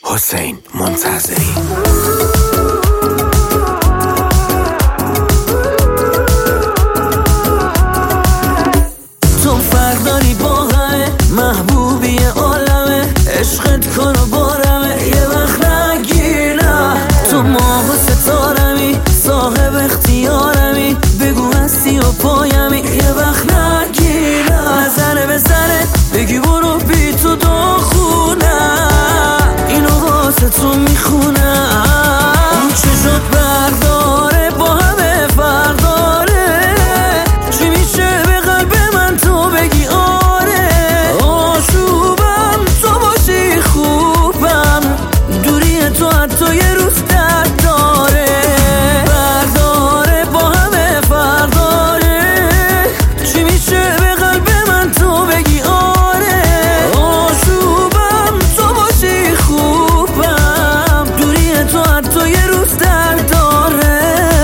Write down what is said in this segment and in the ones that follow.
حسین منتظری. تو فرداری با همه محبوبی عالمه، عشقت کن و بارمه یه وقت نگیرم. تو ماه و ستارمی، صاحب اختیارمی، بگو هستی و پایمی یه وقت نگیرم. نظره به سرت بگی برو بی تو داخونم، اینو واسه تو میخونم. اون چشات برداره با همه فرداره، چی میشه به قلب من تو بگی آره. آشوبم تو باشی خوبم، دوری تو حتی یه روز درد داره. برداره با همه فرداره، چی میشه به قلب من تو بگی آره. آشوبم تو باشی خوبم، دوری تو حتی یه روز درد داره.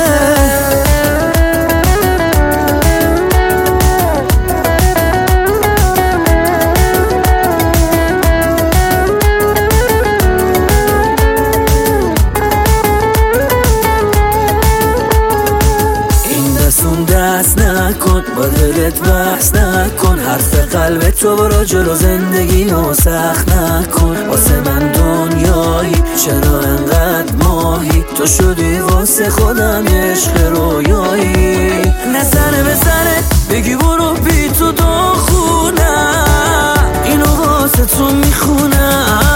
اون دست نکن، با دلت بحث نکن، حرف قلب تو برو جلو، زندگی رو سخت نکن. واسه من دنیایی، چرا انقدر ماهی، تو شدی واسه خودم عشق رویایی. نزنه به سرت بگی برو بی تو داخونم، اینو واسه تو میخونم.